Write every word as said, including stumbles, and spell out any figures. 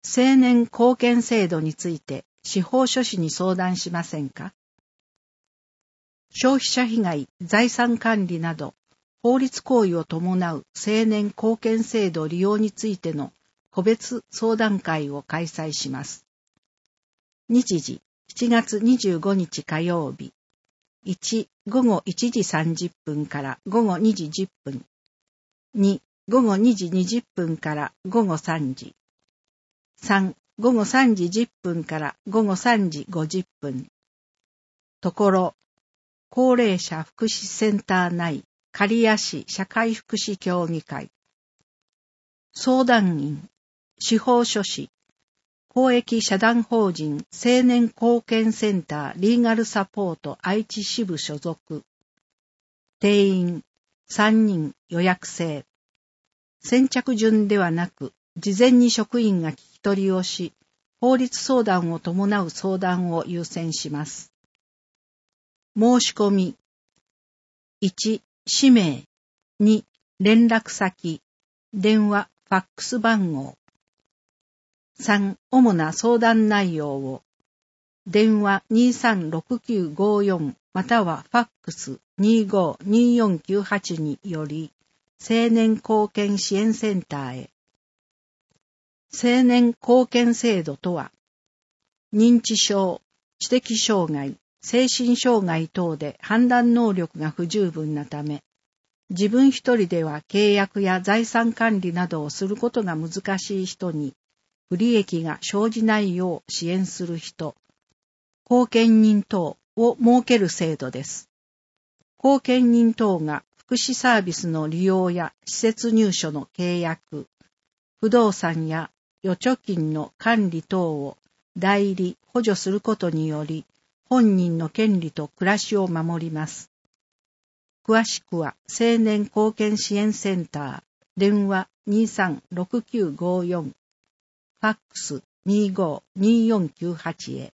青年貢献制度について司法書士に相談しませんか？消費者被害、財産管理など法律行為を伴う青年貢献制度利用についての個別相談会を開催します。日時しちがつにじゅうごにち火曜日。いち、ごごいちじさんじゅっぷんからごごにじじゅっぷん。に、ごごにじにじゅっぷんからごごさんじ。さん、ごごさんじじゅっぷんからごごさんじごじゅっぷん。ところ、高齢者福祉センター内刈谷市社会福祉協議会。相談員、司法書士、公益社団法人青年貢献センターリーガルサポート愛知支部所属。定員さんにん予約制。先着順ではなく、事前に職員が聞き取りをし、法律相談を伴う相談を優先します。申し込み。いち、氏名。に、連絡先。電話、ファックス番号。さん、主な相談内容を。電話にさんろくきゅうごよんまたはファックスにごによんきゅうはちにより、青年貢献支援センターへ。青年貢献制度とは、認知症、知的障害、精神障害等で判断能力が不十分なため、自分一人では契約や財産管理などをすることが難しい人に、不利益が生じないよう支援する人、後見人等を設ける制度です。後見人等が福祉サービスの利用や施設入所の契約、不動産や預貯金の管理等を代理・補助することにより、本人の権利と暮らしを守ります。詳しくは青年貢献支援センター、電話にさんろくきゅうごよん、ファックスにごによんきゅうはちへ。